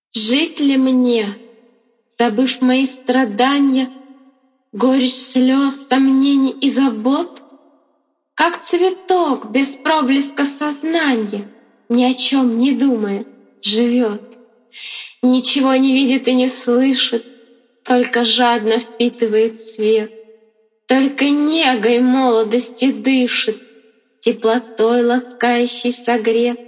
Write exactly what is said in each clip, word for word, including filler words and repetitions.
Жить ли мне, забыв мои страдания, горечь слез, сомнений и забот? Как цветок без проблеска сознания, ни о чем не думая, живет. Ничего не видит и не слышит, только жадно впитывает свет, только негой молодости дышит, теплотой ласкающей согрет.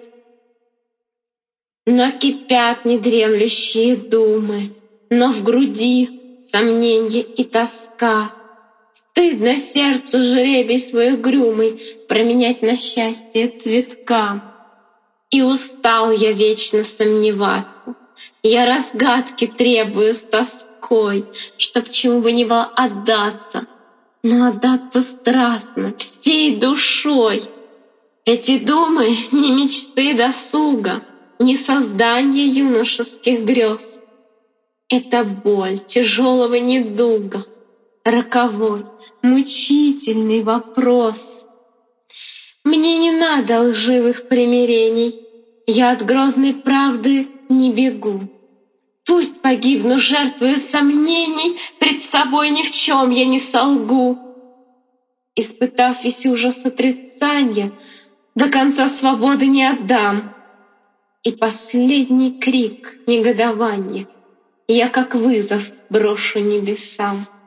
Но кипят недремлющие думы, но в груди сомненье и тоска. Стыдно сердцу жребий свой угрюмый променять на счастье цветка. И устал я вечно сомневаться, я разгадки требую с тоской, чтоб чему бы ни было отдаться, но отдаться страстно, всей душой. Эти думы не мечты досуга, не создание юношеских грез. Это боль тяжелого недуга, роковой, мучительный вопрос. Мне не надо лживых примирений, я от грозной правды не бегу. Пусть погибну, жертвою сомнений, пред собой ни в чем я не солгу. Испытав весь ужас отрицания, до конца свободы не отдам. И последний крик негодования я как вызов брошу небесам.